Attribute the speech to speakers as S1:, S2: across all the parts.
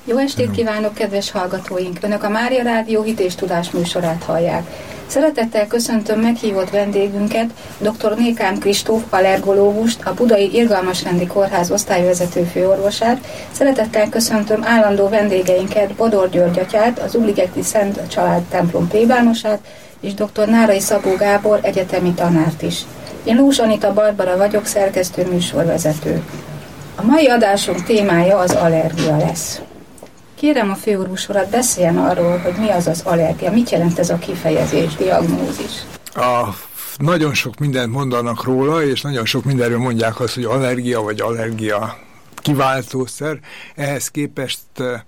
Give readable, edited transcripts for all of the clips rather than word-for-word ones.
S1: Jó estét kívánok, kedves hallgatóink! Önök a Mária Rádió Hit és Tudás műsorát hallják. Szeretettel köszöntöm meghívott vendégünket, dr. Nékán Kristóf, allergológust, a Budai Irgalmasrendi Kórház osztályvezető főorvosát. Szeretettel köszöntöm állandó vendégeinket, Bodor György atyát, az Ugligeti Szent Család templom plébánosát, és dr. Nárai Szabó Gábor egyetemi tanárt is. Én Lós Anita Barbara vagyok, szerkesztő műsorvezető. A mai adásunk témája az allergia lesz. Kérem a főorvos urat, beszéljen arról, hogy mi az allergia, mit jelent ez a kifejezés, diagnózis.
S2: Nagyon sok mindent mondanak róla, és nagyon sok mindenről mondják azt, hogy allergia vagy allergia kiváltószer. Ehhez képest,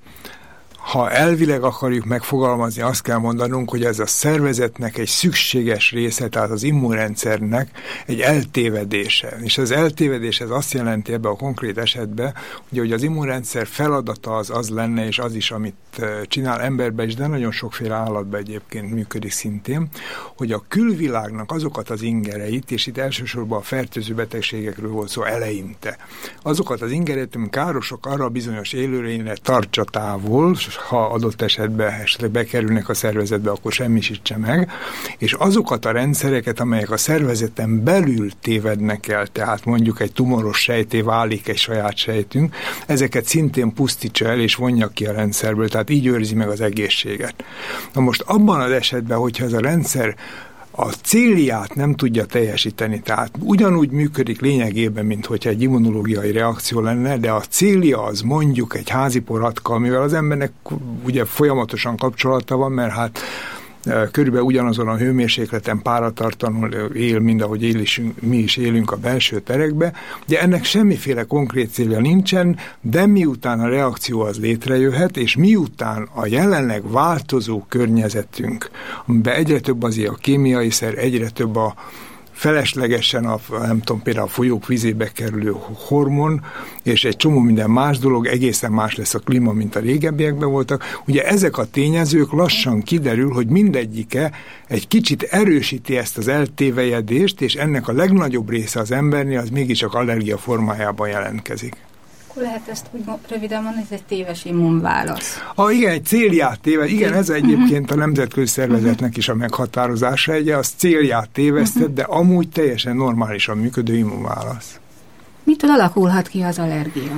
S2: ha elvileg akarjuk megfogalmazni, azt kell mondanunk, hogy ez a szervezetnek egy szükséges része, tehát az immunrendszernek egy eltévedése. És az eltévedés ez azt jelenti ebbe a konkrét esetben, hogy az immunrendszer feladata az lenne, és az is, amit csinál emberben is, de nagyon sokféle állatban egyébként működik szintén, hogy a külvilágnak azokat az ingereit, és itt elsősorban a fertőző betegségekről volt szó eleinte, azokat az ingereit, amik károsok arra a bizonyos élőlényre tartsa távol, ha adott esetben esetleg bekerülnek a szervezetbe, akkor semmisítse meg, és azokat a rendszereket, amelyek a szervezeten belül tévednek el, tehát mondjuk egy tumoros sejté válik egy saját sejtünk, ezeket szintén pusztítsa el, és vonja ki a rendszerből, tehát így őrzi meg az egészséget. Na most abban az esetben, hogyha ez a rendszer a célját nem tudja teljesíteni, tehát ugyanúgy működik lényegében, mint hogyha egy immunológiai reakció lenne, de a célja az mondjuk egy házi poratka, amivel az embernek ugye folyamatosan kapcsolata van, mert hát körülbelül ugyanazon a hőmérsékleten páratartanul él, mint ahogy mi is élünk a belső terekbe. Ugye ennek semmiféle konkrét célja nincsen, de miután a reakció az létrejöhet, és miután a jelenleg változó környezetünk, amiben egyre több az a kémiai szer, egyre több a feleslegesen például a folyók vizébe kerülő hormon, és egy csomó minden más dolog, egészen más lesz a klíma, mint a régebbiekben voltak. Ugye ezek a tényezők lassan kiderül, hogy mindegyike egy kicsit erősíti ezt az eltévejedést, és ennek a legnagyobb része az embernél az mégiscsak allergia formájában jelentkezik.
S1: Akkor lehet ezt úgy röviden mondani, ez egy téves immunválasz.
S2: Igen, egy célját téved. Igen, ez egyébként a nemzetközi szervezetnek is a meghatározása, az célját tévesztett, de amúgy teljesen normálisan működő immunválasz.
S1: Mitől alakulhat ki az allergia?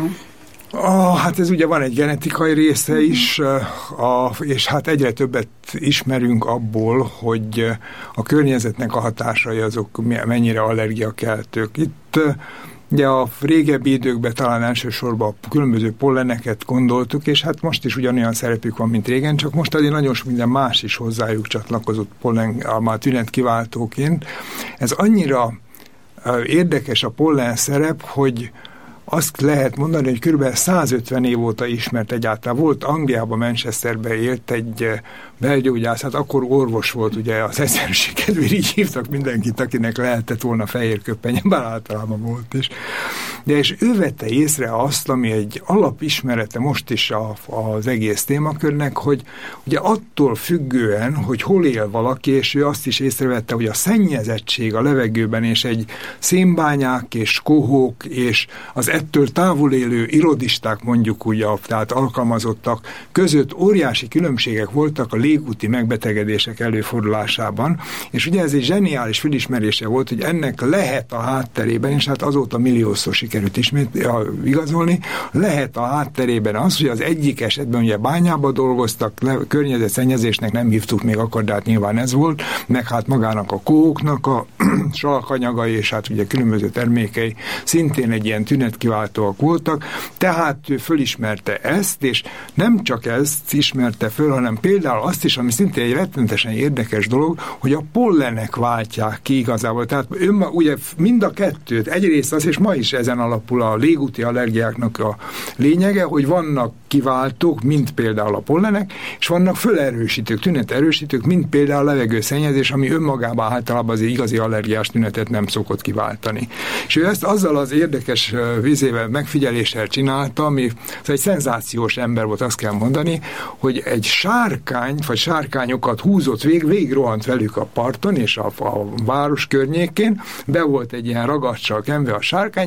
S2: Hát ez ugye van egy genetikai része is, és hát egyre többet ismerünk abból, hogy a környezetnek a hatásai azok mennyire allergiakeltők. Itt ugye a régebbi időkben talán elsősorban a különböző polleneket gondoltuk, és hát most is ugyanolyan szerepük van, mint régen, csak most azért nagyon sok minden más is hozzájuk csatlakozott pollen, már tünetkiváltóként. Ez annyira érdekes a pollen szerep, hogy azt lehet mondani, hogy kb. 150 év óta ismert egyáltalán. Volt Angliában, Manchesterben élt egy belgyógyász, hát akkor orvos volt, ugye az egyszerűség kedvéért így hívtak mindenkit, akinek lehetett volna fehér köpenye, bár általában volt is. De és ő vette észre azt, ami egy alapismerete most is az egész témakörnek, hogy ugye attól függően, hogy hol él valaki, és ő azt is észrevette, hogy a szennyezettség a levegőben, és egy szénbányák, és kohók, és az ettől távol élő irodisták, mondjuk úgy, tehát alkalmazottak között óriási különbségek voltak a légúti megbetegedések előfordulásában, és ugye ez egy zseniális felismerése volt, hogy ennek lehet a hátterében, és hát azóta milliószor sikerült ismét igazolni, lehet a hátterében az, hogy az egyik esetben ugye bányába dolgoztak, környezetszennyezésnek nem hívtuk még akkor, de hát nyilván ez volt, meg hát magának a kóknak a salakanyagai, és hát ugye különböző termékei szintén egy ilyen tünetkiváltóak voltak, tehát ő fölismerte ezt, és nem csak ezt ismerte föl, hanem például azt is, ami szintén egy rettenetesen érdekes dolog, hogy a pollenek váltják ki igazából. Tehát ugye mind a kettőt, egyrészt az, és ma is ezen alapul a légúti allergiáknak a lényege, hogy vannak kiváltók, mint például a pollenek, és vannak fölerősítők, tüneterősítők, mint például a levegőszennyezés, ami önmagában általában az igazi allergiás tünetet nem szokott kiváltani. És ő ezt azzal az érdekes megfigyeléssel csinálta, ami egy szenzációs ember volt, azt kell mondani, hogy egy sárkány, vagy sárkányokat húzott végig rohant velük a parton, és a város környékén, be volt egy ilyen ragaccsal kenve a sárkány, és amikor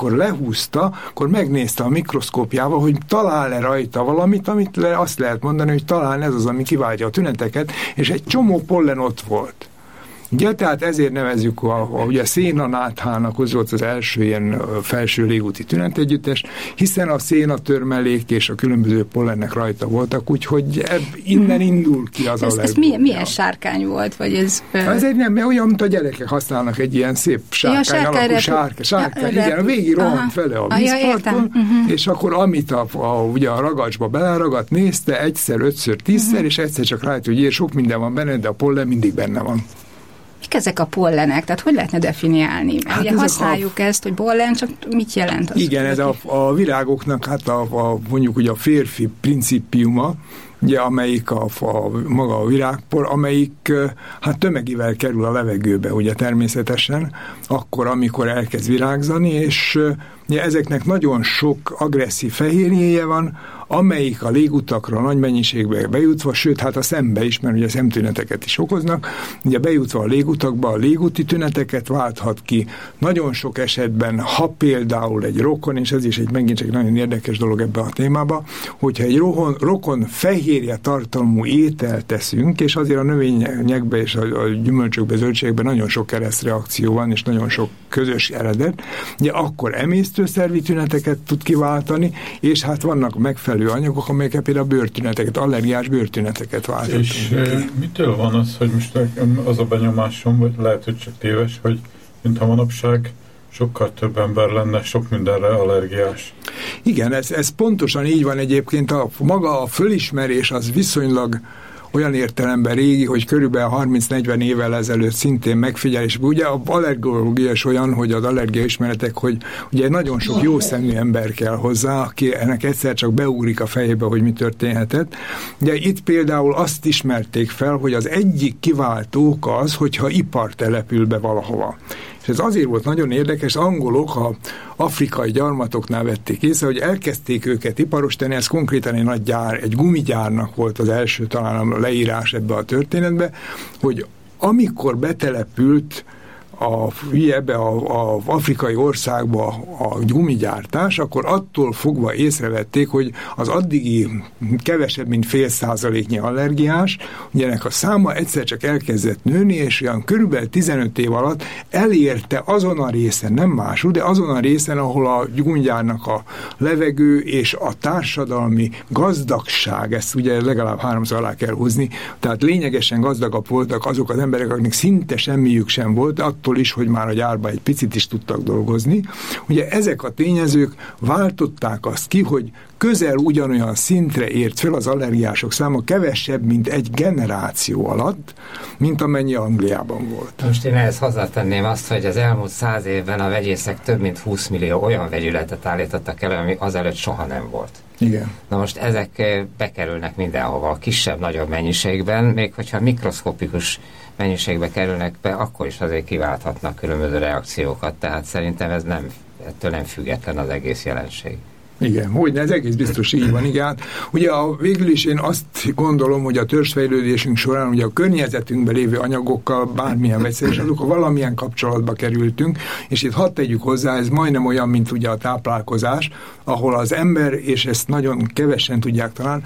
S2: amikor lehúzta, akkor megnézte a mikroszkópjával, hogy talál-e rajta valamit, amit azt lehet mondani, hogy talán ez az, ami kiváltja a tüneteket, és egy csomó pollen ott volt. Ugye, tehát ezért nevezzük ugye a szénanáthának, az volt az első ilyen felső légúti tünetegyüttes, hiszen a szénatörmelék és a különböző pollennek rajta voltak, úgyhogy innen indul ki az
S1: ez milyen sárkány volt? Vagy ez
S2: nem, olyan, mint a gyerekek használnak egy ilyen szép sárkány alakú sárkány. Igen, a végig rohant vele a vízparton, és akkor amit ugye a ragacsba beleragadt, nézte egyszer, 5-ször, 10-szer, és egyszer csak rájött, hogy sok minden van benne, de a pollen mindig benne van.
S1: Mik ezek a pollenek? Tehát hogy lehetne definiálni? Hát ugye használjuk ezt, hogy pollen, csak mit jelent az?
S2: Igen, ez a virágoknak hát mondjuk ugye a férfi principiuma, ugye, amelyik maga a virágpor, amelyik hát tömegével kerül a levegőbe, ugye természetesen, akkor, amikor elkezd virágzani, és ugye ezeknek nagyon sok agresszív fehérjéje van, amelyik a légutakra nagy mennyiségbe bejutva, sőt, hát a szembe is, mert ugye szemtüneteket is okoznak, ugye bejutva a légutakba a légúti tüneteket válthat ki. Nagyon sok esetben, ha például egy rokon, és ez is megint egy nagyon érdekes dolog ebbe a témába, hogyha egy rokon fehérje tartalmú ételt teszünk, és azért a növényekben és a gyümölcsökben, zöldségekben nagyon sok keresztreakció van, és nagyon sok közös eredet, ugye akkor emésztőszervi tüneteket tud kiváltani, és hát vannak megfelelő anyagok, amelyek például bőrtüneteket, allergiás bőrtüneteket váltanak.
S3: És mitől van az, hogy most az a benyomásom, vagy lehet, hogy csak téves, hogy mintha manapság sokkal több ember lenne sok mindenre allergiás.
S2: Igen, ez pontosan így van egyébként. Maga a fölismerés az viszonylag olyan értelemben régi, hogy körülbelül 30-40 évvel ezelőtt szintén megfigyelés. Ugye az allergológia is olyan, hogy az allergiaismeretek, hogy ugye nagyon sok jó szemű ember kell hozzá, aki ennek egyszer csak beugrik a fejébe, hogy mi történhetett. Ugye itt például azt ismerték fel, hogy az egyik kiváltó oka az, hogyha ipar települ be valahova. És ez azért volt nagyon érdekes, angolok a afrikai gyarmatoknál vették észre, hogy elkezdték őket iparosítani, ez konkrétan egy nagy gyár, egy gumigyárnak volt az első talán a leírás ebbe a történetbe, hogy amikor betelepült ebbe az afrikai országba a gumigyártás, akkor attól fogva észrevették, hogy az addigi kevesebb, mint 0,5% allergiás, ugye ennek a száma egyszer csak elkezdett nőni, és olyan körülbelül 15 év alatt elérte azon a részen, nem másul, de azon a részen, ahol a gumigyárnak a levegő és a társadalmi gazdagság, ezt ugye legalább 3-szor alá kell húzni, tehát lényegesen gazdagabb voltak azok az emberek, akiknek szinte semmiük sem volt, attól is, hogy már a gyárban egy picit is tudtak dolgozni. Ugye ezek a tényezők váltották azt ki, hogy közel ugyanolyan szintre ért fel az allergiások száma kevesebb, mint egy generáció alatt, mint amennyi Angliában volt.
S4: Most én ehhez hozzátenném azt, hogy az elmúlt 100 évben a vegyészek több mint 20 millió olyan vegyületet állítottak elő, ami azelőtt soha nem volt.
S2: Igen.
S4: Na most ezek bekerülnek mindenhova, kisebb-nagyobb mennyiségben, még hogyha mikroszkopikus mennyiségbe kerülnek be, akkor is azért kiválthatnak különböző reakciókat, tehát szerintem ez nem, ettől nem független az egész jelenség.
S2: Igen, hogyne, ez egész biztos így van, igen. Ugye végül is én azt gondolom, hogy a törzsfejlődésünk során ugye a környezetünkben lévő anyagokkal, bármilyen vegyszeres azokkal valamilyen kapcsolatba kerültünk, és itt hadd tegyük hozzá, ez majdnem olyan, mint ugye a táplálkozás, ahol az ember, és ezt nagyon kevesen tudják talán,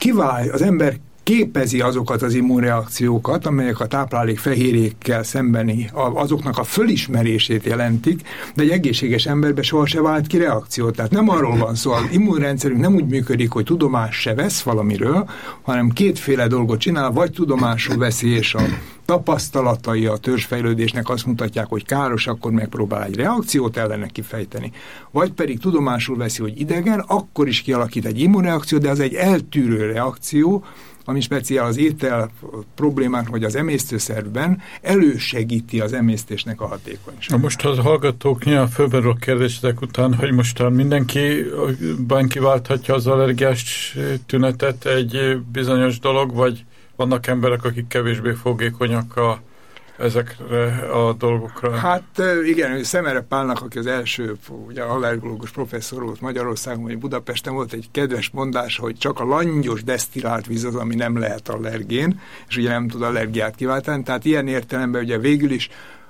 S2: az ember képezi azokat az immunreakciókat, amelyek a táplálék fehérjékkel szembeni, azoknak a fölismerését jelentik, de egy egészséges emberbe soha se vált ki reakció. Tehát nem arról van szó, az immunrendszerünk nem úgy működik, hogy tudomást se vesz valamiről, hanem kétféle dolgot csinál, vagy tudomásul veszi, és a tapasztalatai a törzsfejlődésnek azt mutatják, hogy káros, akkor megpróbál egy reakciót ellene kifejteni. Vagy pedig tudomásul veszi, hogy idegen, akkor is kialakít egy immunreakció, de az egy eltűrő reakció, ami speciál az étel problémák, vagy az emésztőszervben elősegíti az emésztésnek a hatékonyságát.
S3: Most az hallgatók nyilván fölmerül a kérdések után, hogy mostan mindenkiben kiválthatja az allergiás tünetet egy bizonyos dolog, vagy vannak emberek, akik kevésbé fogékonyak ezekre a dolgokra?
S2: Hát igen, Szemere Pálnak, aki az első ugye, allergológus professzor volt Magyarországon, vagy Budapesten, volt egy kedves mondás, hogy csak a langyos desztillált víz az, ami nem lehet allergén, és ugye nem tud allergiát kiváltani. Tehát ilyen értelemben ugye végül is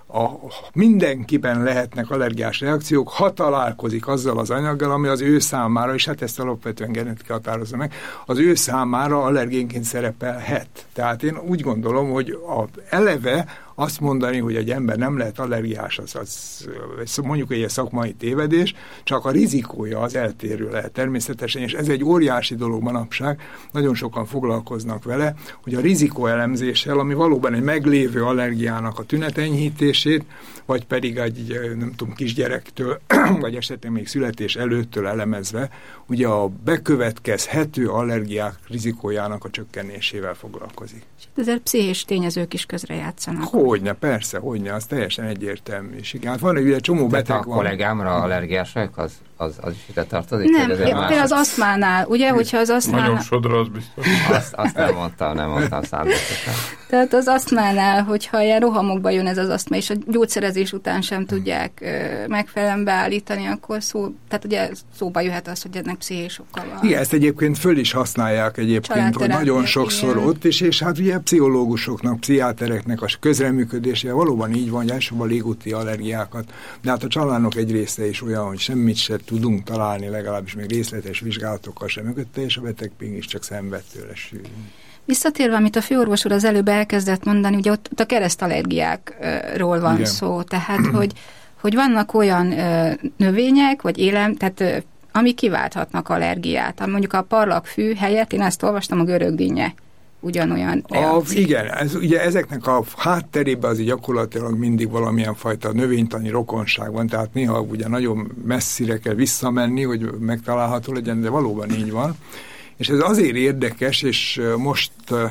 S2: mindenkiben lehetnek allergiás reakciók, ha találkozik azzal az anyaggal, ami az ő számára, és hát ezt alapvetően genetika határozza meg, az ő számára allergénként szerepelhet. Tehát én úgy gondolom, hogy eleve azt mondani, hogy egy ember nem lehet allergiás, az mondjuk egy szakmai tévedés, csak a rizikója az eltérő lehet természetesen, és ez egy óriási dolog manapság, nagyon sokan foglalkoznak vele, hogy a rizikóelemzéssel, ami valóban egy meglévő allergiának a tünetenyhítését, vagy pedig egy, nem tudom, kisgyerektől, vagy esetleg még születés előttől elemezve, ugye a bekövetkezhető allergiák rizikójának a csökkenésével foglalkozik.
S1: Ezért pszichés tényezők is közrejátszanak.
S2: Hogyne, persze, hogyne, az teljesen egyértelmű. És igen, hát van egy csomó beteg
S4: van. A kollégámra allergiások, az is ide tartozik?
S1: Nem, például az asztmánál, ugye, hogyha az asztmánál...
S3: Nagyon sodra, az biztos.
S4: Azt nem mondtam szándékosan.
S1: Tehát az asztmánál, hogyha ilyen rohamokba jön ez az asztma, és a gyógyszerezés után sem tudják megfelelően beállítani, akkor tehát ugye szóba jöhet az, hogy ennek pszichés oka van.
S2: Igen, ezt egyébként föl is használják egyébként, hogy nagyon sokszor igen. Ott is, és hát ugye pszichológusoknak, pszichiátereknek a közreműködése valóban így van, hogy elsősorban a légúti allergiákat, de hát a családnak egy része is olyan, hogy semmit se tudunk találni, legalábbis még részletes vizsgálatokkal sem mögötte, és a beteg is csak szenved tőle sűrűn.
S1: Visszatérve, amit a főorvos úr az előbb elkezdett mondani, ugye ott a keresztallergiákról van igen. szó, tehát hogy vannak olyan növények, vagy tehát ami kiválthatnak allergiát. Mondjuk a parlagfű helyett, én ezt olvastam, a görögdinnye ugyanolyan reakció.
S2: Igen, ugye ezeknek a hátterében az gyakorlatilag mindig valamilyen fajta növénytani rokonság van, tehát néha ugye nagyon messzire kell visszamenni, hogy megtalálható legyen, de valóban így van. És ez azért érdekes, és most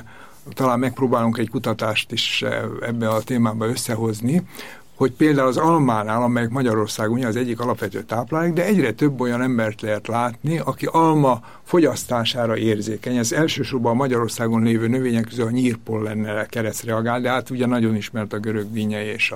S2: talán megpróbálunk egy kutatást is ebbe a témába összehozni, hogy például az almánál, amelyek Magyarországon ugye az egyik alapvető táplálék, de egyre több olyan embert lehet látni, aki alma fogyasztására érzékeny. Ez elsősorban a Magyarországon lévő növények közül a nyírpollennel keresztreagál, de hát ugye nagyon ismert a görögdinnye és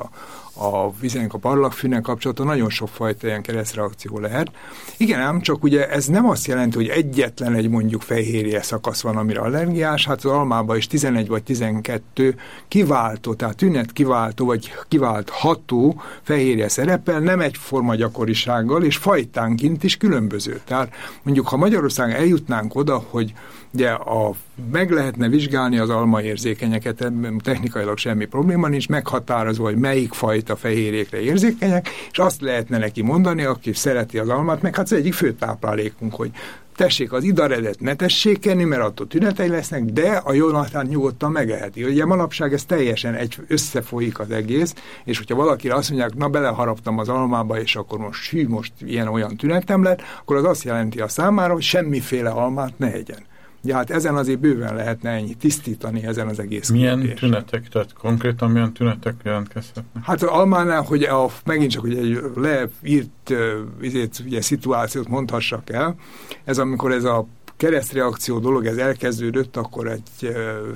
S2: a parlagfűnek kapcsolatban nagyon sokfajta ilyen keresztreakció lehet. Igen, ám csak ugye ez nem azt jelenti, hogy egyetlen egy mondjuk fehérje szakasz van, amire allergiás, hát az almában is 11 vagy 12 kiváltó, tehát tünetkiváltó vagy kiváltható fehérje szerepel, nem egyforma gyakorisággal, és fajtánként is különböző. Tehát mondjuk, ha Magyarországon eljutnánk oda, hogy ugye meg lehetne vizsgálni az almaérzékenyeket, ebben technikailag semmi probléma nincs, meghatározva, hogy melyik fajta fehérjékre érzékenyek, és azt lehetne neki mondani, aki szereti az almát, meg hát az egyik fő táplálékunk, hogy tessék, az idaredet ne tessék enni, mert attól tünetei lesznek, de a Jonathan nyugodtan megeheti. Ugye manapság ez teljesen összefolyik az egész, és hogyha valakire azt mondják, na beleharaptam az almába, és akkor most ilyen-olyan tünetem lett, akkor az azt jelenti a számára, hogy semmiféle almát ne egyen. Ja, hát ezen azért bőven lehetne ennyi tisztítani ezen az egész
S3: milyen kérdés. Tünetek, tehát konkrétan milyen tünetek jelentkezhetnek?
S2: Hát az almánál, hogy megint csak hogy egy leírt ugye, szituációt mondhassak el, ez amikor ez a keresztreakció dolog ez elkezdődött, akkor egy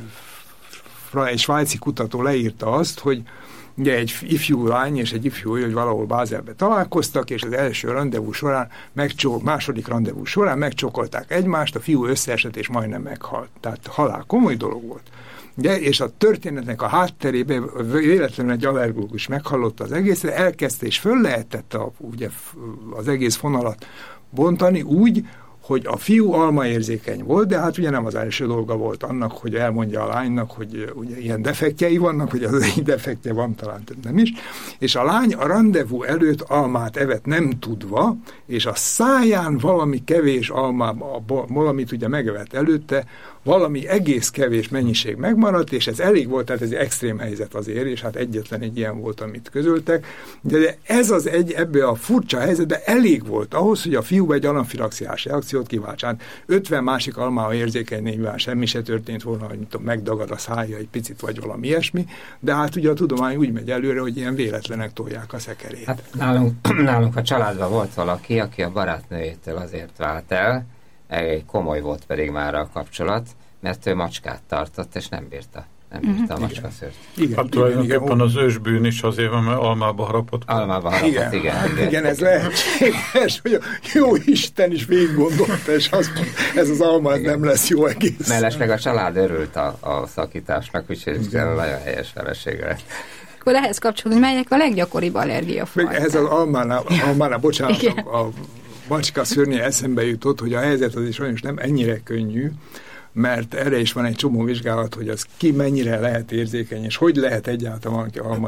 S2: svájci kutató leírta azt, hogy ugye egy ifjú lány és egy ifjú hölgy, hogy valahol Bázelbe találkoztak, és az első randevú során, második randevú során megcsókolták egymást, a fiú összeesett és majdnem meghalt. Tehát halál komoly dolog volt. De, és a történetnek a hátterében véletlenül egy allergológus meghallotta az egészre, elkezdte és föl lehetett ugye, az egész fonalat bontani úgy, hogy a fiú almaérzékeny volt, de hát ugye nem az első dolga volt annak, hogy elmondja a lánynak, hogy ugye ilyen defektjei vannak, hogy az egy defektje van, talán nem is, és a lány a randevú előtt almát evett nem tudva, és a száján valami kevés valamit ugye megevett előtte, valami egész kevés mennyiség megmaradt, és ez elég volt, tehát ez egy extrém helyzet azért, és hát egyetlen egy ilyen volt, amit közöltek, de ez az ebbe a furcsa helyzetben elég volt ahhoz, hogy a fiú egy anafilaxiás reakciót kiváltsán. 50 másik almával érzékeny nyilván semmi se történt volna, hogy megdagad a szája egy picit, vagy valami ilyesmi, de hát ugye a tudomány úgy megy előre, hogy ilyen véletlenek tolják a szekerét.
S4: Hát nálunk a családban volt valaki, aki a barátnőjétől azért vált el, komoly volt pedig már a kapcsolat, mert ő macskát tartott, és nem bírta a macskaszőrt.
S3: Hát tulajdonképpen az ősbűn is azért van, mert almába harapott.
S4: Almába harapott,
S2: igen, ez lehetséges, hogy a jó Isten is végig gondolta, és azt mondta, ez az alma nem lesz jó egész.
S4: Mellesleg a család örült a szakításnak, úgyhogy nagyon helyes felesége lett.
S1: akkor ehhez kapcsolódni, melyek a leggyakoribb allergiafajták?
S2: Ehhez az almánál, bocsánat, a macska szörnye eszembe jutott, hogy a helyzet az is sajnos nem ennyire könnyű, mert erre is van egy csomó vizsgálat, hogy az ki mennyire lehet érzékeny, és hogy lehet egyáltalán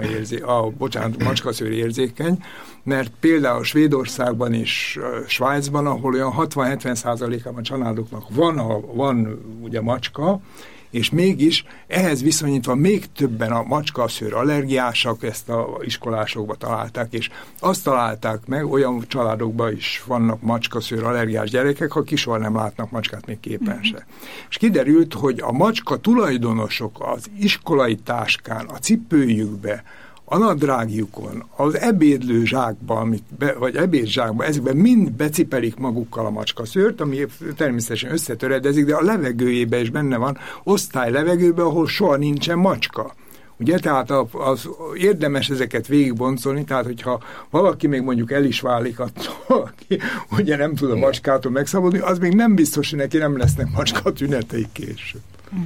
S2: macskaszőr érzékeny, mert például Svédországban és Svájcban, ahol olyan 60-70%-ában a családoknak van ugye macska, és mégis ehhez viszonyítva még többen a macskaszőr allergiásak, ezt a iskolásokba találták, és azt találták meg, olyan családokban is vannak macskaszőr allergiás gyerekek, akik soha nem látnak macskát még képen se. És kiderült, hogy a macska tulajdonosok az iskolai táskán, a cipőjükbe, a nadrágjukon, az ebédlő zsákban, vagy ebédzsákban, ezekben mind becipelik magukkal a macskaszőrt, ami természetesen összetöredezik, de a levegőjében is benne van, osztály levegőben, ahol soha nincsen macska. Ugye, tehát az érdemes ezeket végigboncolni, tehát hogyha valaki még mondjuk el is válik attól, aki ugye nem tud a macskától megszabadulni, az még nem biztos, hogy neki nem lesznek macska tünetei később.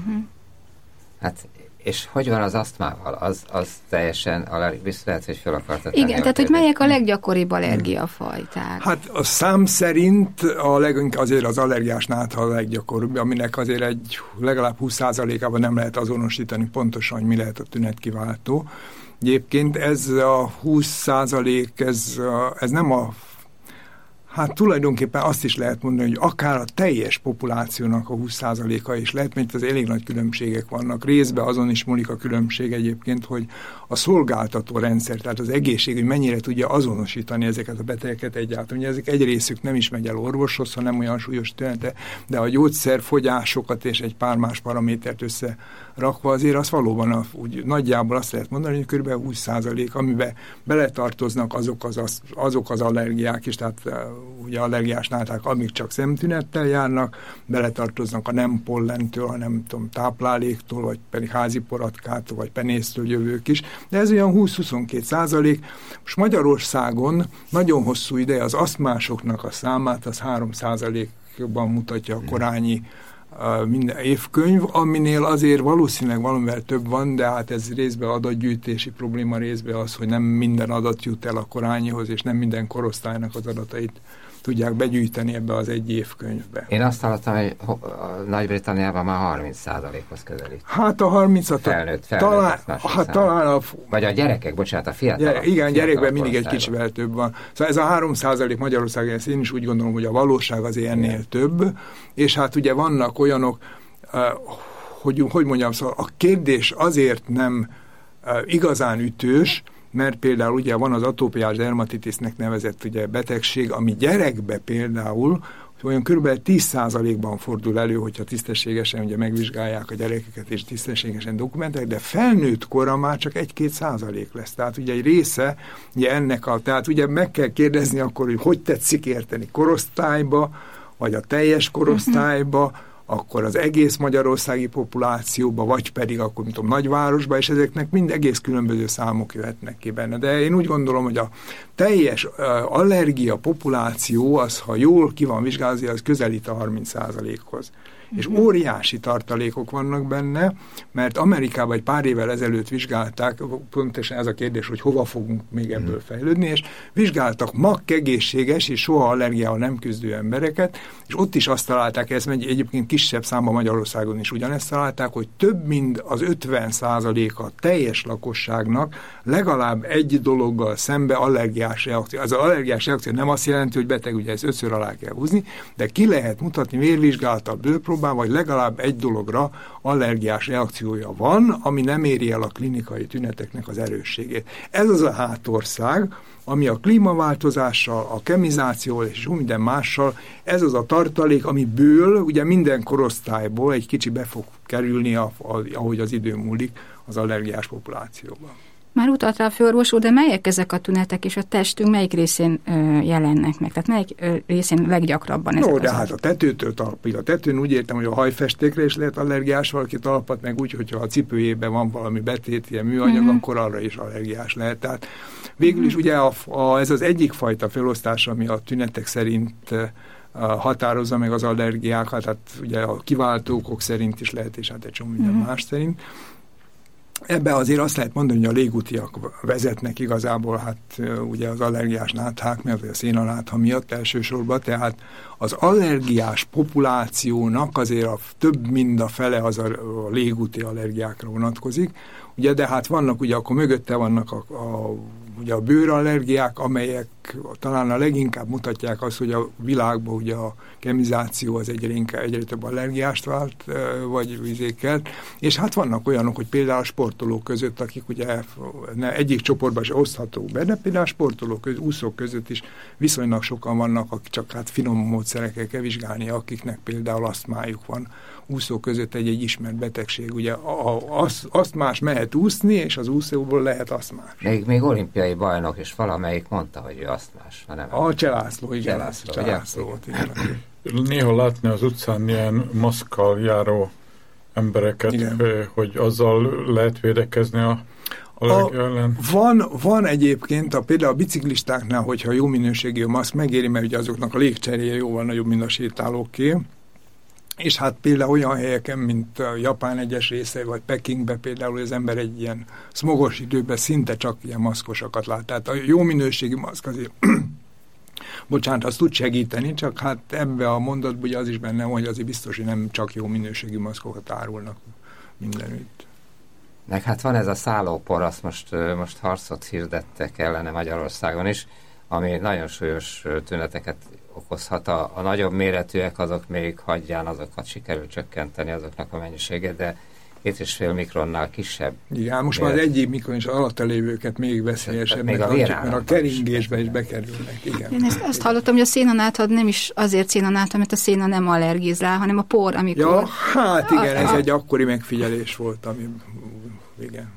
S4: Hát és hogy van az asztmával? Az teljesen biztos lehet, hogy fel akartad.
S1: Igen, tehát hogy melyek a leggyakoribb allergiafajták?
S2: Hát a szám szerint azért az allergiás nátha a leggyakoribb, aminek azért legalább 20%-ában nem lehet azonosítani pontosan, hogy mi lehet a tünetkiváltó. Egyébként ez a 20%, ez nem a... Hát tulajdonképpen azt is lehet mondani, hogy akár a teljes populációnak a 20%-a is lehet, mert az elég nagy különbségek vannak. Részben azon is múlik a különbség egyébként, hogy a szolgáltató rendszer, tehát az egészségügy mennyire tudja azonosítani ezeket a betegeket egyáltalán. Ugye ezek egy részük nem is megy el orvoshoz, hanem olyan súlyos tünete, de a gyógyszerfogyásokat és egy pár más paramétert összerakva azért az valóban úgy nagyjából azt lehet mondani, hogy kb. 20%, amiben beletartoznak azok az allergiák is, tehát ugye allergiás náthák, amik csak szemtünettel járnak, beletartoznak a nem pollentől, a nem tudom, tápláléktól, vagy pedig háziporatkától, vagy penésztől jövők is, de ez olyan 20-22%. Most Magyarországon nagyon hosszú ideje az asztmásoknak a számát, az 3%-ban mutatja a korányi minden évkönyv, aminél azért valószínűleg valamivel több van, de hát ez részben adatgyűjtési probléma, részben az, hogy nem minden adat jut el a korányihoz, és nem minden korosztálynak az adatait tudják begyűjteni ebbe az egy évkönyvbe.
S4: Én azt hallottam, hogy Nagy-Britanniában már 30%-hoz közelít.
S2: Hát a 30-at... Talán
S4: vagy a gyerekek, bocsánat, a fiatalok.
S2: Igen, gyerekben mindig egy kicsivel több van. Szóval ez a 3% Magyarországon, ezt én is úgy gondolom, hogy a valóság azért ennél több, és hát ugye vannak olyanok, hogy mondjam, szóval a kérdés azért nem igazán ütős, mert például ugye van az atópiás dermatitisznek nevezett ugye betegség, ami gyerekbe például olyan kb. 10%-ban fordul elő, hogyha tisztességesen ugye megvizsgálják a gyerekeket és tisztességesen dokumentálják, de felnőtt korra már csak 1-2% lesz. Tehát ugye egy része ugye ennek tehát ugye meg kell kérdezni akkor, hogy tetszik érteni, korosztályba, vagy a teljes korosztályba, akkor az egész magyarországi populációba, vagy pedig akkor, mint tudom, nagyvárosba, és ezeknek mind egész különböző számok jöhetnek ki benne. De én úgy gondolom, hogy a teljes allergia populáció, az, ha jól ki van vizsgálva, az közelít a 30%-hoz. És óriási tartalékok vannak benne, mert Amerikában egy pár évvel ezelőtt vizsgálták, pontosan ez a kérdés, hogy hova fogunk még ebből fejlődni, és vizsgáltak egészséges és soha allergiával nem küzdő embereket, és ott is azt találták, ez megy egyébként kisebb számban Magyarországon is ugyanezt találták, hogy több mint az 50%-a teljes lakosságnak legalább egy dologgal szembe allergiás reakció. Az allergiás reakció nem azt jelenti, hogy beteg, ugye ezt 5-ször alá kell húzni, de ki lehet mutatni vérvizsgálattal, bőrpróbán, vagy legalább egy dologra allergiás reakciója van, ami nem éri el a klinikai tüneteknek az erősségét. Ez az a hátország, ami a klímaváltozással, a kemizációval és minden mással, ez az a tartalék, amiből ugye minden korosztályból egy kicsi be fog kerülni, ahogy az idő múlik, az allergiás populációban.
S1: Már utalt rá a főorvos úr, de melyek ezek a tünetek, és a testünk melyik részén jelennek meg? Tehát melyik részén leggyakrabban ezek
S2: de hát a tetőtől talpig. A tetőn úgy értem, hogy a hajfestékre is lehet allergiás, valaki talpat, meg úgy, hogyha a cipőjében van valami betét, ilyen műanyag, akkor arra is allergiás lehet. Tehát végül is ugye ez az egyik fajta felosztás, ami a tünetek szerint határozza meg az allergiákat, hát ugye a kiváltó okok szerint is lehet, és hát egy csomó minden más szerint. Ebbe azért azt lehet mondani, hogy a légútiak vezetnek igazából, hát ugye az allergiás náthák, mert a szénanátha miatt elsősorban, tehát az allergiás populációnak azért több mint a fele az a légúti allergiákra vonatkozik. Ugye, de hát vannak, ugye akkor mögötte vannak ugye a bőrallergiák, amelyek talán a leginkább mutatják azt, hogy a világban ugye a kemizáció az egyre több allergiást vált, vagy vizékelt, és hát vannak olyanok, hogy például a sportolók között, akik ugye egyik csoportban se osztható be, de például a sportolók között, úszók között is viszonylag sokan vannak, akik csak hát finom módszerekkel kell vizsgálni, akiknek például asztmájuk van. Úszók között egy ismert betegség, ugye asztmás mehet úszni, és az úszóból lehet asztmás.
S4: Még olimpiai bajnok is valamelyik mondta, hogy ő asztmás.
S2: A Cselászló, igen. Cselászló.
S3: Néha látni az utcán ilyen maszkkal járó embereket, hogy azzal lehet védekezni a allergia ellen.
S2: Van egyébként, például a biciklistáknál, hogyha jó minőségű maszk megéri, mert ugye azoknak a légcseréje jóval nagyobb, mint a sétálóké. És hát például olyan helyeken, mint a Japán egyes része, vagy Pekingbe például az ember egy ilyen szmogos időben szinte csak ilyen maszkosakat lát. Tehát a jó minőségű maszk azért, bocsánat, az tud segíteni, csak hát ebbe a mondatban ugye az is benne van, hogy azért biztos, hogy nem csak jó minőségű maszkokat árulnak mindenütt.
S4: Meg hát van ez a szállópor, azt most harcot hirdettek ellene Magyarországon is, ami nagyon súlyos tüneteket okozhat. A nagyobb méretűek azok még hagyján, azokat sikerül csökkenteni, azoknak a mennyiséget, de 2,5 mikronnál kisebb.
S2: Igen, most már az 1 mikron és alatta lévőket még veszélyesebbnek, mert a keringésbe is bekerülnek. Igen.
S1: Én azt hallottam, hogy a szénanátha nem is azért szénanátha, mert a széna nem allergiz rá, hanem a por, amikor...
S2: Ja, hát igen, ez egy akkori megfigyelés volt, ami... Igen.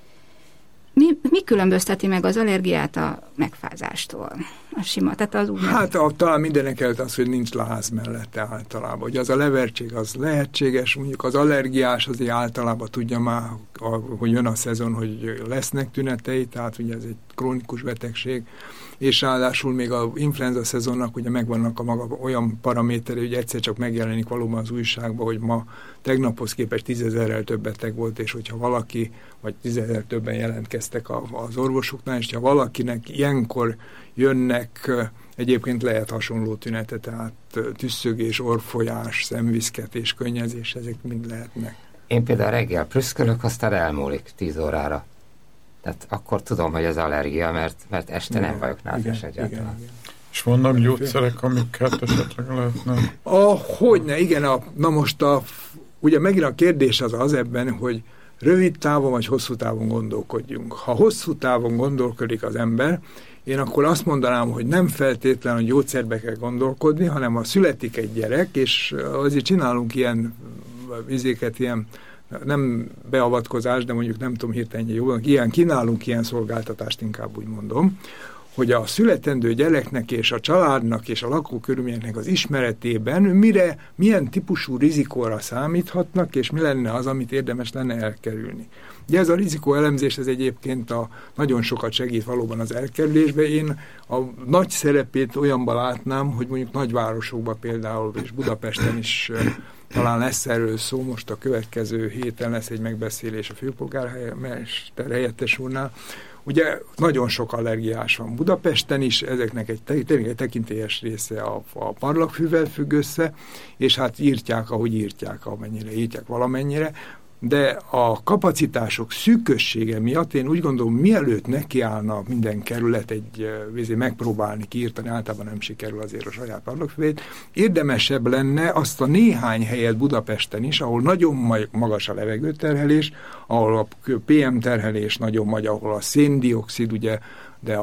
S1: Mi különbözteti meg az allergiát a megfázástól? A sima, tehát az úgy...
S2: Hát talán mindenek előtt az, hogy nincs láz mellette általában. Hogy az a levertség az lehetséges, mondjuk az allergiás azért általában tudja már, hogy jön a szezon, hogy lesznek tünetei, tehát ugye ez egy krónikus betegség, és ráadásul még az influenza szezonnak ugye megvannak a maga olyan paraméterei, hogy egyszer csak megjelenik valóban az újságban, hogy ma tegnaphoz képest 10 000-rel több beteg volt, és hogyha valaki, vagy 10 000 többen jelentkeztek az orvosoknál, és ha valakinek ilyenkor jönnek, egyébként lehet hasonló tünete, tehát tüsszögés, orrfolyás, szemviszketés, könnyezés, ezek mind lehetnek.
S4: Én például reggel prüszkölök, aztán elmúlik 10 órára. Tehát akkor tudom, hogy ez allergia, mert este nem vagyok nászes egyáltalán. Igen.
S3: És vannak gyógyszerek, amiket esetleg lehetne?
S2: Hogyne, igen. Na most ugye megint a kérdés az ebben, hogy rövid távon vagy hosszú távon gondolkodjunk. Ha hosszú távon gondolkodik az ember, én akkor azt mondanám, hogy nem feltétlenül a gyógyszerbe kell gondolkodni, hanem ha születik egy gyerek, és azért csinálunk ilyen vizéket, ilyen nem beavatkozás, de mondjuk nem tudom hirtelen jól, kínálunk ilyen szolgáltatást, inkább úgy mondom, hogy a születendő gyereknek és a családnak és a lakókörülményeknek az ismeretében milyen típusú rizikóra számíthatnak, és mi lenne az, amit érdemes lenne elkerülni. Ugye ez a rizikóelemzés, ez egyébként nagyon sokat segít valóban az elkerülésbe. Én a nagy szerepét olyanban látnám, hogy mondjuk nagyvárosokban például, és Budapesten is talán lesz erről szó, most a következő héten lesz egy megbeszélés a főpolgármester helyettes úrnál. Ugye nagyon sok allergiás van Budapesten is, ezeknek egy tekintélyes része a parlagfűvel függ össze, és hát írtják, ahogy írtják, amennyire írtják valamennyire, de a kapacitások szűkössége miatt én úgy gondolom, mielőtt nekiállna minden kerület megpróbálni kiírtani, általában nem sikerül azért a saját parlagfűvét, érdemesebb lenne azt a néhány helyet Budapesten is, ahol nagyon magas a levegőterhelés, ahol a PM terhelés nagyon nagy, ahol a széndioxid, ugye, de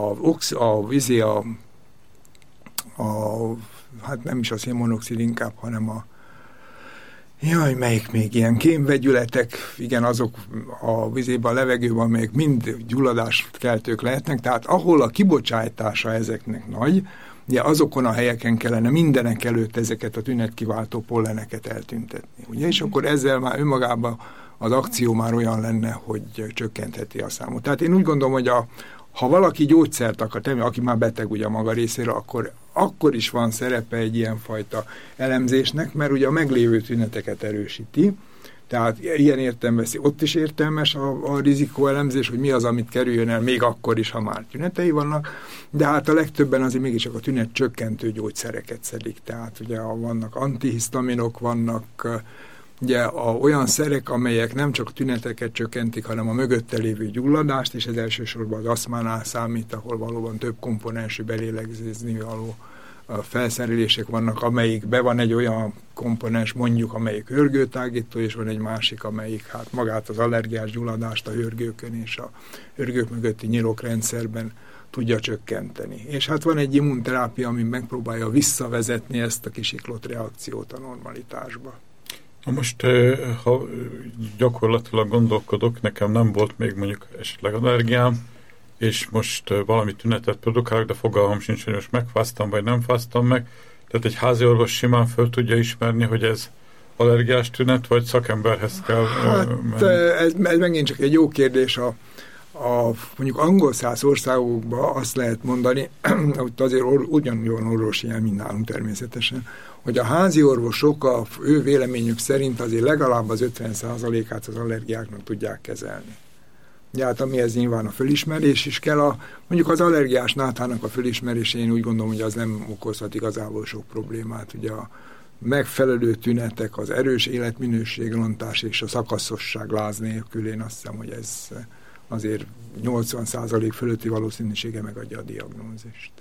S2: hát nem is a szénmonoxid inkább, hanem melyik még ilyen kémvegyületek, igen, azok a vizében, a levegőben, amelyek mind gyulladást keltők lehetnek, tehát ahol a kibocsátása ezeknek nagy, ugye azokon a helyeken kellene mindenek előtt ezeket a tünetkiváltó polleneket eltüntetni. Ugye? És akkor ezzel már önmagában az akció már olyan lenne, hogy csökkentheti a számot. Tehát én úgy gondolom, hogy ha valaki gyógyszert akar tenni, aki már beteg ugye a maga részéről, akkor is van szerepe egy ilyenfajta elemzésnek, mert ugye a meglévő tüneteket erősíti. Tehát ilyen értelemben ott is értelmes a rizikóelemzés, hogy mi az, amit kerüljön el még akkor is, ha már tünetei vannak, de hát a legtöbben azért mégiscsak a tünet csökkentő gyógyszereket szedik. Tehát ugye vannak antihisztaminok, vannak ugye olyan szerek, amelyek nem csak a tüneteket csökkentik, hanem a mögötte lévő gyulladást, és ez elsősorban az aszmánál számít, ahol valóban több komponensű belélegzézni való felszerelések vannak, amelyikben van egy olyan komponens, mondjuk, amelyik hörgőtágító, és van egy másik, amelyik hát magát az allergiás gyulladást a hörgőkön és a hörgők mögötti nyirokrendszerben tudja csökkenteni. És hát van egy immunterápia, ami megpróbálja visszavezetni ezt a kisiklott reakciót a normalitásba.
S3: Most, ha gyakorlatilag gondolkodok, nekem nem volt még mondjuk esetleg allergiám, és most valami tünetet produkálok, de fogalmam sincs, hogy most megfáztam, vagy nem fáztam meg. Tehát egy házi orvos simán föl tudja ismerni, hogy ez allergiás tünet, vagy szakemberhez kell
S2: menni? Ez megint csak egy jó kérdés. Mondjuk angol száz országokban azt lehet mondani, hogy azért ugyanolyan orvosi jel, mint nálunk természetesen, hogy a házi orvosok a ő véleményük szerint azért legalább az 50%-át az allergiáknak tudják kezelni. Ja, hát amihez nyilván a fölismerés is kell. Mondjuk az allergiás náthának a fölismerésén én úgy gondolom, hogy az nem okozhat igazából sok problémát. Ugye a megfelelő tünetek, az erős életminőségrontás és a szakaszosság láz nélkül, én azt hiszem, hogy ez azért 80% fölötti valószínűsége megadja a diagnózist.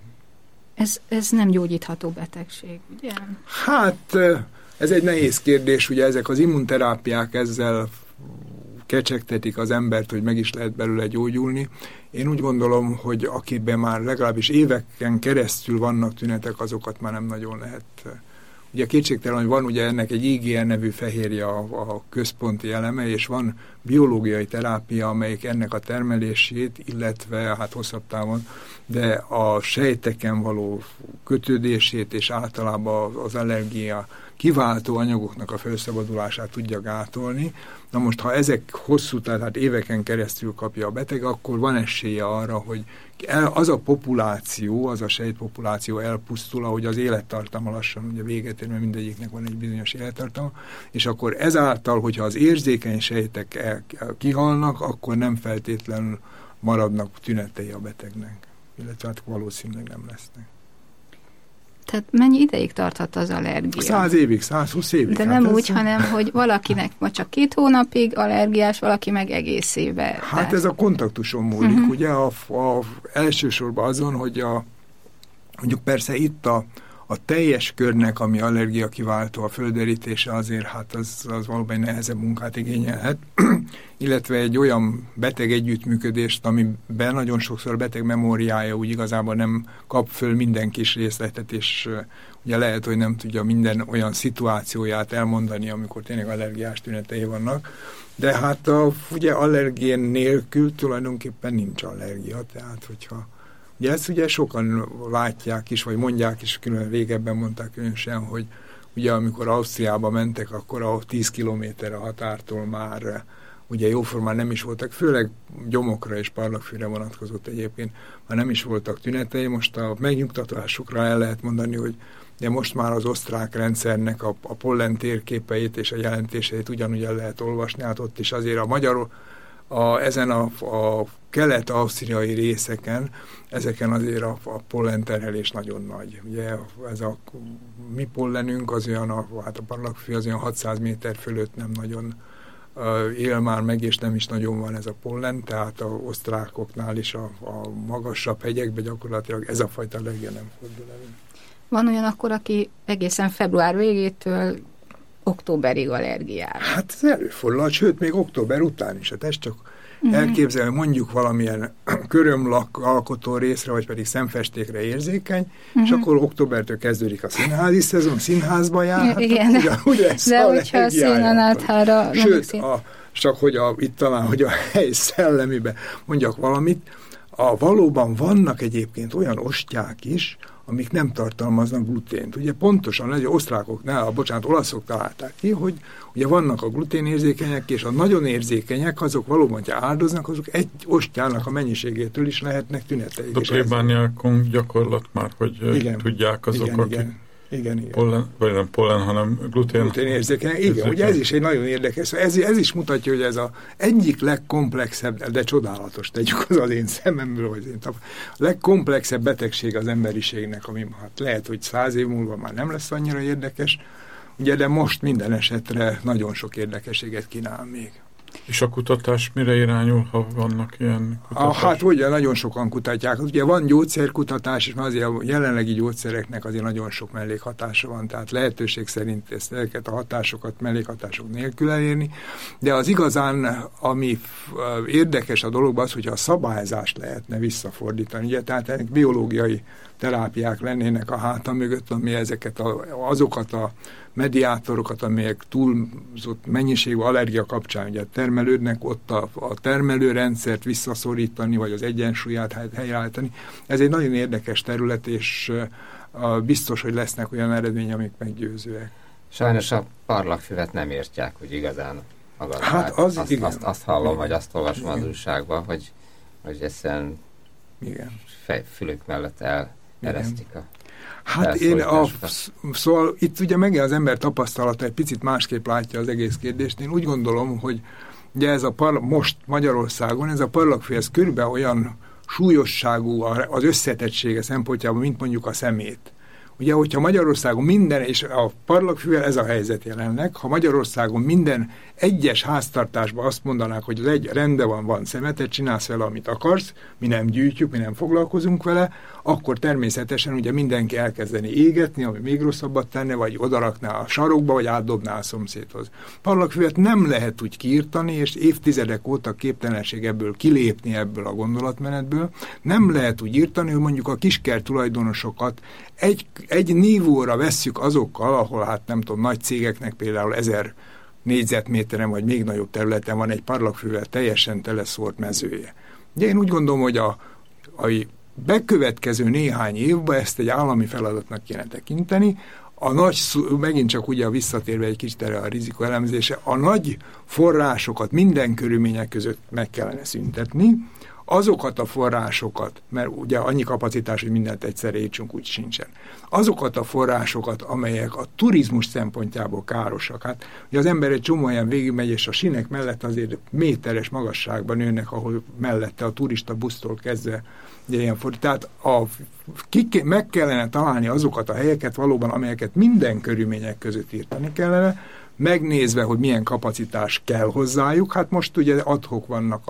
S1: Ez nem gyógyítható betegség, ugye?
S2: Hát ez egy nehéz kérdés, ugye ezek az immunterápiák ezzel kecsegtetik az embert, hogy meg is lehet belőle gyógyulni. Én úgy gondolom, hogy akiben már legalábbis éveken keresztül vannak tünetek, azokat már nem nagyon lehet. Ugye kétségtelen, hogy van ugye ennek egy IgE nevű fehérje a központi eleme, és van biológiai terápia, amelyik ennek a termelését, illetve hát hosszabb távon, de a sejteken való kötődését és általában az allergia kiváltó anyagoknak a felszabadulását tudja gátolni. Na most, ha ezek hosszú, tehát éveken keresztül kapja a beteg, akkor van esélye arra, hogy az a populáció, az a sejtpopuláció elpusztul, ahogy az élettartama lassan ugye véget ér, mert mindegyiknek van egy bizonyos élettartama, és akkor ezáltal, hogyha az érzékeny sejtek kihalnak, akkor nem feltétlenül maradnak tünetei a betegnek, illetve hát valószínűleg nem lesznek.
S1: Tehát mennyi ideig tarthat az allergia?
S2: 100 évig, 120 évig.
S1: De nem úgy, hanem hogy valakinek ma csak 2 hónapig allergiás, valaki meg egész évben.
S2: Hát
S1: tehát...
S2: ez a kontaktuson múlik, ugye elsősorban azon, hogy mondjuk persze itt a teljes körnek, ami allergia kiváltó, a földderítése azért, hát az valóban nehezebb munkát igényelhet, illetve egy olyan beteg együttműködést, amiben nagyon sokszor a beteg memóriája úgy igazából nem kap föl minden kis részletet, és ugye lehet, hogy nem tudja minden olyan szituációját elmondani, amikor tényleg allergiás tünetei vannak, de hát ugye allergén nélkül tulajdonképpen nincs allergia, tehát hogyha ugye ezt ugye sokan látják is, vagy mondják is, külön régebben mondták különösen, hogy ugye amikor Ausztriába mentek, akkor a 10 kilométerre a határtól már ugye jóformán nem is voltak, főleg gyomokra és parlagfűre vonatkozott egyébként, már nem is voltak tünetei. Most a megnyugtatásukra el lehet mondani, hogy de most már az osztrák rendszernek a pollen térképeit és a jelentéseit ugyanúgy el lehet olvasni, hát ott is azért a magyar ezen a kelet-ausztriai részeken, ezeken azért a pollenterhelés nagyon nagy. Ugye ez a mi pollenünk az olyan, hát a parlagfű az olyan 600 méter fölött nem nagyon él már meg, és nem is nagyon van ez a pollen, tehát az osztrákoknál is a magasabb hegyekben gyakorlatilag ez a fajta allergia nem fordul elő.
S1: Van olyan akkor, aki egészen február végétől októberig allergiás.
S2: Hát ez előfordul, sőt, még október után is. Hát ez csak elképzelni, mondjuk valamilyen körömlak alkotó részre, vagy pedig szemfestékre érzékeny, és akkor októbertől kezdődik a színházi szezon, színházba jár. Hát
S1: igen, de hogyha a színanáthára...
S2: Sőt, csak hogy itt talán, hogy a hely szellemibe mondjak valamit, valóban vannak egyébként olyan ostják is, amik nem tartalmaznak glutént. Ugye pontosan, hogy olaszok találták ki, hogy ugye vannak a gluténérzékenyek, és a nagyon érzékenyek, azok valóban, hogyha áldoznak, azok egy ostjának a mennyiségétől is lehetnek tüneteik.
S3: A plébániákon gyakorlat már, hogy igen, tudják azok,
S2: igen,
S3: akik...
S2: Igen.
S3: Pollen, vagy nem pollen, hanem
S2: gluténérzékeny. Igen, ugye ez is egy nagyon érdekes. Ez is mutatja, hogy ez az egyik legkomplexebb, de csodálatos, tegyük az én szememből, hogy a legkomplexebb betegség az emberiségnek, ami hát lehet, hogy 100 év múlva már nem lesz annyira érdekes, ugye, de most minden esetre nagyon sok érdekességet kínál még.
S3: És a kutatás mire irányul, ha vannak ilyen kutatások?
S2: Hát ugye nagyon sokan kutatják. Ugye van gyógyszerkutatás, és azért a jelenlegi gyógyszereknek azért nagyon sok mellékhatása van, tehát lehetőség szerint ezeket a hatásokat mellékhatások nélkül elérni, de az igazán, ami érdekes a dologban az, hogyha a szabályzást lehetne visszafordítani. Ugye, tehát ennek biológiai terápiák lennének a háta mögött, ami azokat a mediátorokat, amelyek túlzott mennyiségű allergia kapcsán ugye termelődnek, ott a termelőrendszert visszaszorítani, vagy az egyensúlyát helyreállítani. Ez egy nagyon érdekes terület, és biztos, hogy lesznek olyan eredmények, amik meggyőzőek.
S4: Sajnos a parlagfüvet nem értják, hogy igazán
S2: hát
S4: azt hallom, vagy azt olvasom az újságban, hogy egyszerűen fülük mellett eleresztik a
S2: Hát szóval itt ugye megint az ember tapasztalata egy picit másképp látja az egész kérdést. Én úgy gondolom, hogy ugye ez most Magyarországon ez a parlagfű, ez körülbelül olyan súlyosságú az összetettsége szempontjából, mint mondjuk a szemét. Ugye, hogyha Magyarországon minden, és a parlagfűvel ez a helyzet jelenleg, ha Magyarországon minden egyes háztartásban azt mondanák, hogy az egy rendben van szemetet, csinálsz vele, amit akarsz, mi nem gyűjtjük, mi nem foglalkozunk vele, akkor természetesen ugye mindenki elkezdeni égetni, ami még rosszabbat tenne, vagy odarakná a sarokba, vagy átdobná a szomszédhoz. Parlagfüvet nem lehet úgy kiirtani, és évtizedek óta képtelenség ebből kilépni ebből a gondolatmenetből. Nem lehet úgy írtani, hogy mondjuk a kiskert tulajdonosokat egy nívóra vesszük azokkal, ahol hát nem tudom, nagy cégeknek például 1000 négyzetméteren vagy még nagyobb területen van egy parlagfűvel teljesen teleszórt mezője. Ugye én úgy gondolom, hogy a bekövetkező néhány évben ezt egy állami feladatnak kéne tekinteni. Megint csak ugye visszatérve egy kicsit erre a rizikoelemzése, a nagy forrásokat minden körülmények között meg kellene szüntetni, azokat a forrásokat, mert ugye annyi kapacitás, hogy mindent egyszerre értsünk, úgy sincsen. Azokat a forrásokat, amelyek a turizmus szempontjából károsak. Hát ugye az ember egy csomó olyan végigmegy, és a sinek mellett azért méteres magasságban nőnek, ahol mellette a turista busztól kezdve ilyen tehát meg kellene találni azokat a helyeket valóban, amelyeket minden körülmények között írtani kellene, megnézve, hogy milyen kapacitás kell hozzájuk. Hát most ugye ad-hoc vannak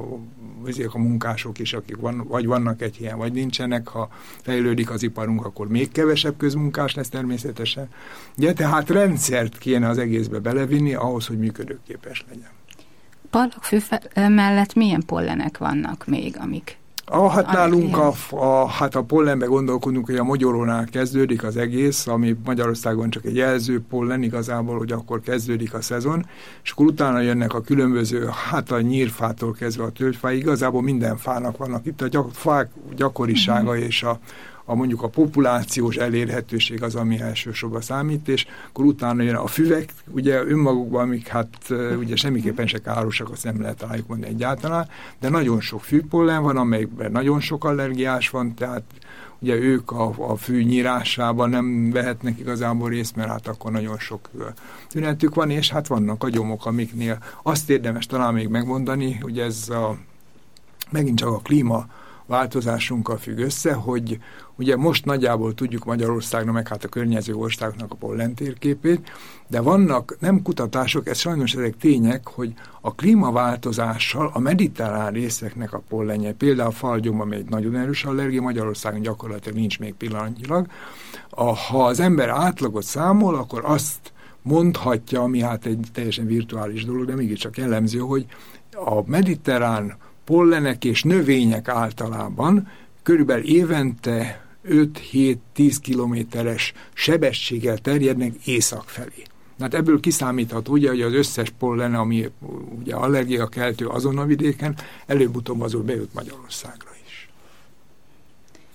S2: a munkások is, akik vagy vannak egy helyen, vagy nincsenek. Ha fejlődik az iparunk, akkor még kevesebb közmunkás lesz természetesen. Ugye, tehát rendszert kéne az egészbe belevinni ahhoz, hogy működőképes legyen.
S1: Parlagfű mellett milyen pollenek vannak még, amik...
S2: Hát nálunk a pollenbe gondolkodunk, hogy a mogyorónál kezdődik az egész, ami Magyarországon csak egy jelző pollen igazából, hogy akkor kezdődik a szezon, és akkor utána jönnek a különböző, a nyírfától kezdve a tölgyfáig, igazából minden fának vannak itt, a fák gyakorisága és mondjuk a populációs elérhetőség az, ami elsősorban számít, és akkor utána jön a füvek, ugye önmagukban, amik ugye semmiképpen se károsak, azt nem lehet rájuk mondani egyáltalán, de nagyon sok fűpollen van, amelyekben nagyon sok allergiás van, tehát ugye ők a fű nyírásában nem vehetnek igazából részt, mert hát akkor nagyon sok tünetük van, és hát vannak a gyomok, amiknél azt érdemes talán még megmondani, hogy ez megint csak a klíma változásunkkal függ össze, hogy ugye most nagyjából tudjuk Magyarországnak, meg hát a környező országoknak a pollentérképét, de vannak nem kutatások, ez sajnos ezek tények, hogy a klímaváltozással a mediterrán részeknek a pollenje, például a falgyom, amely egy nagyon erős allergia, Magyarországon gyakorlatilag nincs még pillanatnyilag. Ha az ember átlagot számol, akkor azt mondhatja, ami hát egy teljesen virtuális dolog, de mégiscsak jellemző, hogy a mediterrán pollenek és növények általában körülbelül évente 5-7-10 kilométeres sebességgel terjednek észak felé. Hát ebből kiszámítható, ugye, hogy az összes pollen, ami ugye allergiakeltő azon a vidéken, előbb-utóbb azon bejut Magyarországra is.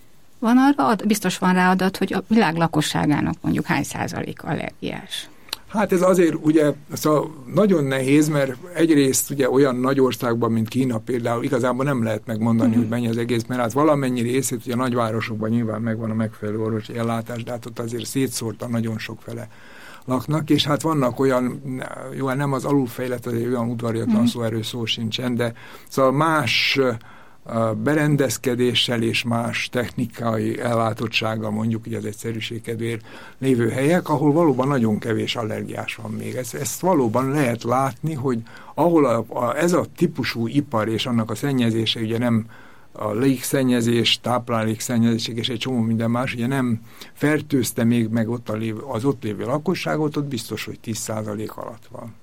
S1: Biztos van rá adat, hogy a világ lakosságának mondjuk hány százalék allergiás?
S2: Hát ez azért ugye szóval nagyon nehéz, mert egyrészt ugye olyan nagy országban, mint Kína például, igazából nem lehet megmondani, hogy mennyi az egész, mert hát valamennyi részét ugye a nagyvárosokban nyilván megvan a megfelelő orvosi ellátás, de hát ott azért szétszórtan nagyon sokfele laknak, és hát vannak olyan, jó, nem az alulfejlett, azért olyan udvariatlan szó, erről szó sincsen, de szóval más berendezkedéssel és más technikai ellátottsággal, mondjuk így az egyszerűség kedvéért lévő helyek, ahol valóban nagyon kevés allergiás van még. Ezt valóban lehet látni, hogy ahol ez a típusú ipar és annak a szennyezése, ugye nem a légszennyezés, táplálékszennyezés és egy csomó minden más, ugye nem fertőzte még meg az ott lévő lakosságot, ott biztos, hogy 10% alatt van.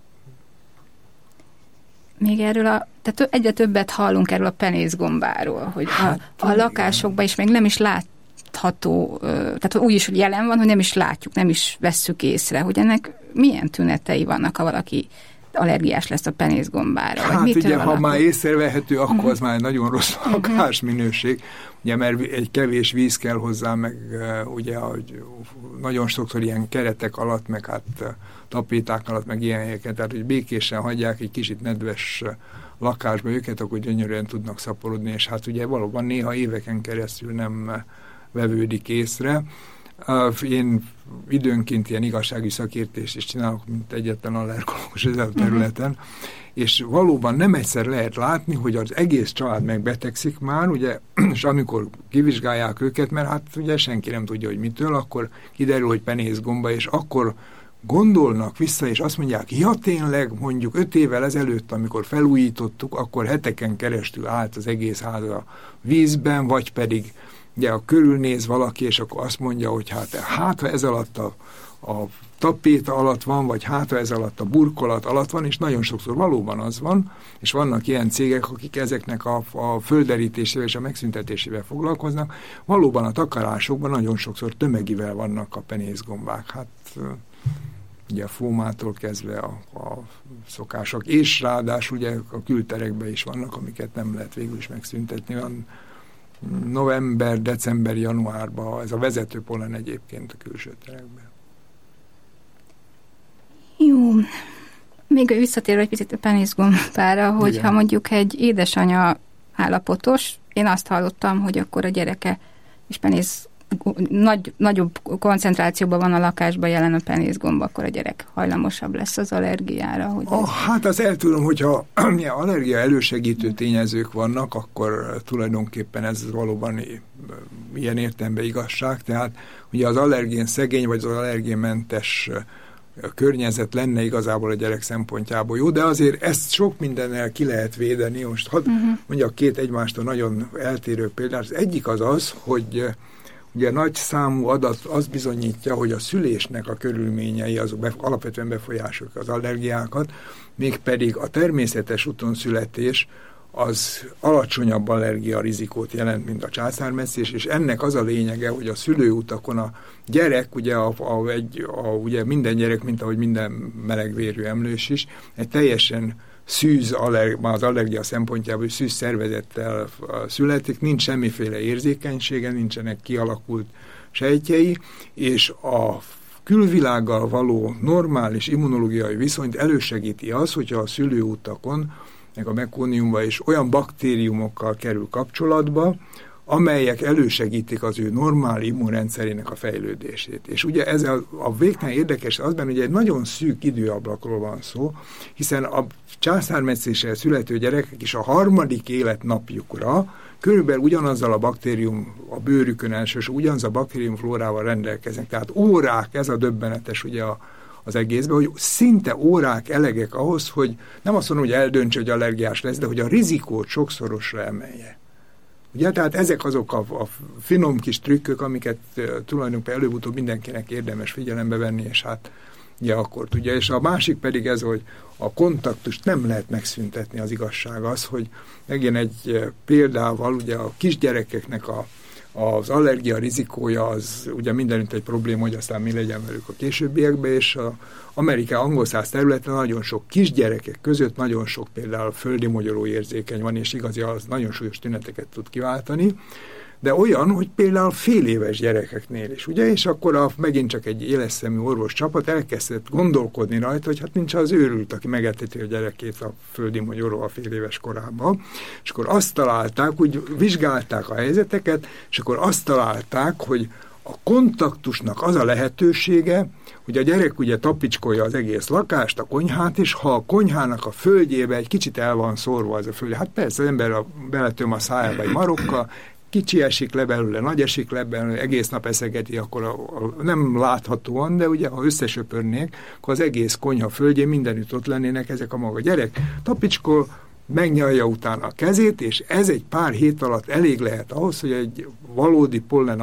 S1: Még erről tehát egyre többet hallunk erről a penészgombáról, hogy a lakásokban is még nem is látható, tehát úgy is, hogy jelen van, hogy nem is látjuk, nem is vesszük észre, hogy ennek milyen tünetei vannak, ha valaki allergiás lesz a penészgombára.
S2: Hát ugye, ha már észrevehető, akkor az már nagyon rossz lakásminőség, ugye, mert egy kevés víz kell hozzá, meg ugye, hogy nagyon sokszor ilyen keretek alatt, meg hát tapéták alatt, meg ilyen helyeket, tehát hogy békésen hagyják egy kicsit nedves lakásba őket, akkor gyönyörűen tudnak szaporodni, és hát ugye valóban néha éveken keresztül nem vevődik észre. Én időnként ilyen igazságügyi szakértést is csinálok, mint egyetlen allergológus ezen a területen, és valóban nem egyszer lehet látni, hogy az egész család megbetegszik már, ugye, és amikor kivizsgálják őket, mert hát ugye senki nem tudja, hogy mitől, akkor kiderül, hogy penészgomba, és akkor gondolnak vissza, és azt mondják, ja tényleg, mondjuk 5 évvel ezelőtt, amikor felújítottuk, akkor heteken keresztül állt az egész ház a vízben, vagy pedig ugye körülnéz valaki, és akkor azt mondja, hogy hát ha ez alatt a tapéta alatt van, vagy hát ha ez alatt a burkolat alatt van, és nagyon sokszor valóban az van, és vannak ilyen cégek, akik ezeknek a földderítésével és a megszüntetésével foglalkoznak, valóban a takarásokban nagyon sokszor tömegivel vannak a penészgombák. Hát ugye a fómától kezdve a szokások, és ráadásul ugye a külterekben is vannak, amiket nem lehet végül is megszüntetni. Van november, december, januárban, ez a vezető pollen egyébként a külső terekben.
S1: Jó. Még visszatérve egy picit a penészgombára, hogyha mondjuk egy édesanya állapotos, én azt hallottam, hogy akkor a gyereke és nagyobb koncentrációban van a lakásban jelen a penészgomba, akkor a gyerek hajlamosabb lesz az allergiára. Hogy
S2: hát azt el tudom, hogyha allergia elősegítő tényezők vannak, akkor tulajdonképpen ez valóban ilyen értelemben igazság, tehát ugye az allergén szegény, vagy az allergénmentes környezet lenne igazából a gyerek szempontjából jó, de azért ezt sok mindennel ki lehet védeni. Most mondjak 2 egymástól nagyon eltérő példát. Az egyik az, hogy ugye nagy számú adat azt bizonyítja, hogy a szülésnek a körülményei azok alapvetően befolyásolják az allergiákat, mégpedig a természetes úton születés az alacsonyabb allergia rizikót jelent, mint a császármetszés, és ennek az a lényege, hogy a szülőutakon a gyerek, ugye, ugye minden gyerek, mint ahogy minden melegvérű emlős is, egy teljesen szűz az allergia szempontjából szűz szervezettel születik, nincs semmiféle érzékenysége, nincsenek kialakult sejtjei, és a külvilággal való normális immunológiai viszonyt elősegíti az, hogyha a szülőutakon, meg a mekóniumban is olyan baktériumokkal kerül kapcsolatba, amelyek elősegítik az ő normál immunrendszerének a fejlődését. És ugye ez a végtelen érdekes az benne, hogy egy nagyon szűk időablakról van szó, hiszen a császármetszéssel születő gyerekek is a 3. életnapjukra körülbelül ugyanazzal a baktérium, a bőrükön elsősorban ugyanaz a baktériumflórával rendelkeznek. Tehát órák, ez a döbbenetes ugye az egészben, hogy szinte órák elegek ahhoz, hogy nem azt mondom, hogy eldöntse, hogy allergiás lesz, de hogy a rizikót sokszorosra emelje. Ugye, tehát ezek azok a finom kis trükkök, amiket tulajdonképpen előbb-utóbb mindenkinek érdemes figyelembe venni, és hát ugye akkor tudja. És a másik pedig ez, hogy a kontaktust nem lehet megszüntetni, az igazság az, hogy megint egy példával, ugye a kisgyerekeknek az allergia rizikója az ugye mindenütt egy probléma, hogy aztán mi legyen velük a későbbiekben, és az Amerika angolszász területen nagyon sok kisgyerekek között nagyon sok például földi mogyoró érzékeny van, és igazi az nagyon súlyos tüneteket tud kiváltani, de olyan, hogy például fél éves gyerekeknél is, ugye, és akkor megint csak egy éleszemű orvos csapat elkezdett gondolkodni rajta, hogy hát nincs az őrült, aki megeteti a gyerekét a földi magyarul a fél éves korában, és akkor azt találták, úgy vizsgálták a helyzeteket, és akkor azt találták, hogy a kontaktusnak az a lehetősége, hogy a gyerek ugye tapicskolja az egész lakást, a konyhát, és ha a konyhának a földjébe egy kicsit el van szórva az a földje, hát persze az ember beletöm a szájába egy marokka, kicsi esik le belőle, nagy esik le belőle, egész nap eszegeti, akkor nem láthatóan, de ugye, ha összesöpörnék, akkor az egész konyha földjén mindenütt ott lennének ezek a maga. Gyerek tapicskol, megnyalja utána a kezét, és ez egy pár hét alatt elég lehet ahhoz, hogy egy valódi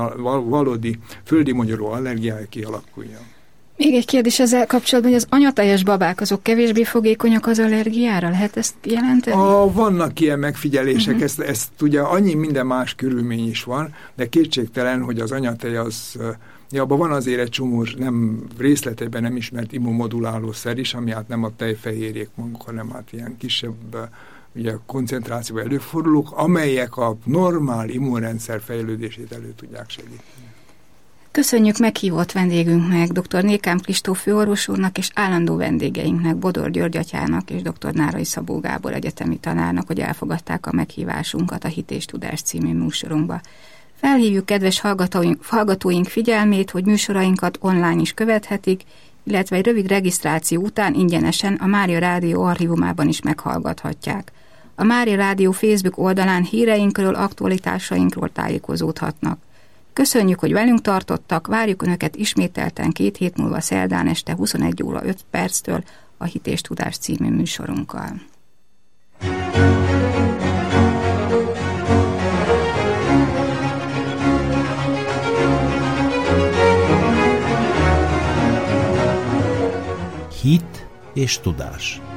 S2: valódi földi magyaró allergiája kialakuljon.
S1: Még egy kérdés ezzel kapcsolatban, hogy az anyatejes babák azok kevésbé fogékonyak az allergiára? Lehet ezt jelenteni?
S2: Vannak ilyen megfigyelések, ezt ugye annyi minden más körülmény is van, de kétségtelen, hogy az anyatej az, abban van azért egy csomó nem részletében nem ismert immunmoduláló szer is, ami hát nem a tejfehérjék maguk, hanem hát ilyen kisebb ugye koncentrációban előfordulók, amelyek a normál immunrendszer fejlődését elő tudják segíteni.
S1: Köszönjük meghívott vendégünknek, dr. Nékám Kristóf főorvos úrnak, és állandó vendégeinknek, Bodor György atyának és dr. Nárai Szabó Gábor egyetemi tanárnak, hogy elfogadták a meghívásunkat a Hit és Tudás című műsorunkba. Felhívjuk kedves hallgatóink figyelmét, hogy műsorainkat online is követhetik, illetve egy rövid regisztráció után ingyenesen a Mária Rádió archívumában is meghallgathatják. A Mária Rádió Facebook oldalán híreinkről, aktualitásainkról tájékozódhatnak. Köszönjük, hogy velünk tartottak, várjuk Önöket ismételten 2 hét múlva szerdán este 21 óra 5 perctől a Hit és Tudás című műsorunkkal.
S5: Hit és Tudás.